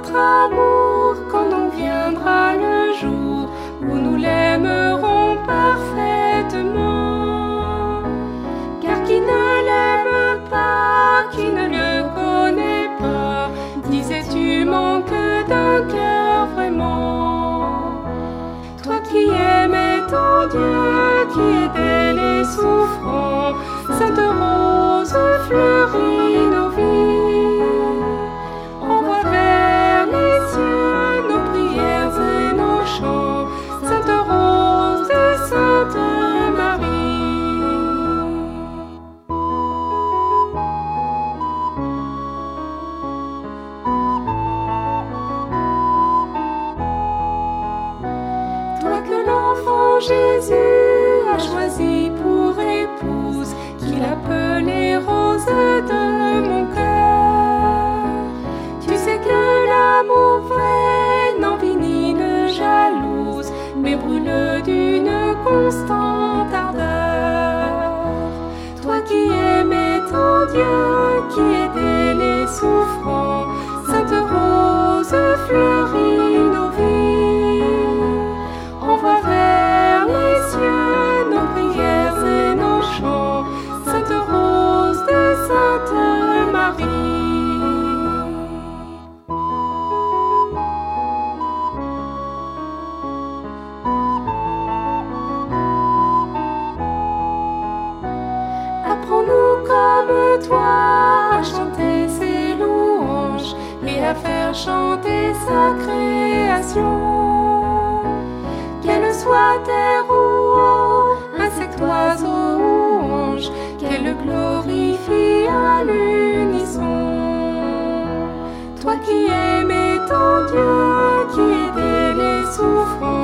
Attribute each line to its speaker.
Speaker 1: notre amour quand nous viendra le jour où nous l'aimerons parfaitement. Car qui ne l'aime pas, qui ne le connaît pas, disais-tu, manque d'un cœur vraiment. Toi qui aimais ton Dieu, qui aidais les souffrants, Sainte Rose fleurit nos vies. Envoie vers les cieux nos prières et nos chants, Sainte Rose de Sainte Marie. Toi que l'enfant Jésus a choisi pour épouse, qu'il appelait Rose de mon cœur. Tu sais que l'amour vrai n'envie ni ne jalouse, mais brûle d'une constante ardeur. Toi qui aimais ton Dieu, qui aidais les souffrants, Sainte Rose fleurit nos vies. Envoie vers les cieux nos prières et nos chants, Sainte Rose de Sainte Marie. Apprends-nous comme toi à chanter ses louanges et à faire chanter sa création. Qu'elle soit terre ou eau, insecte, oiseau ou ange, qu'elle le glorifie à l'unisson. Toi qui aimais ton Dieu, qui aidais les souffrants,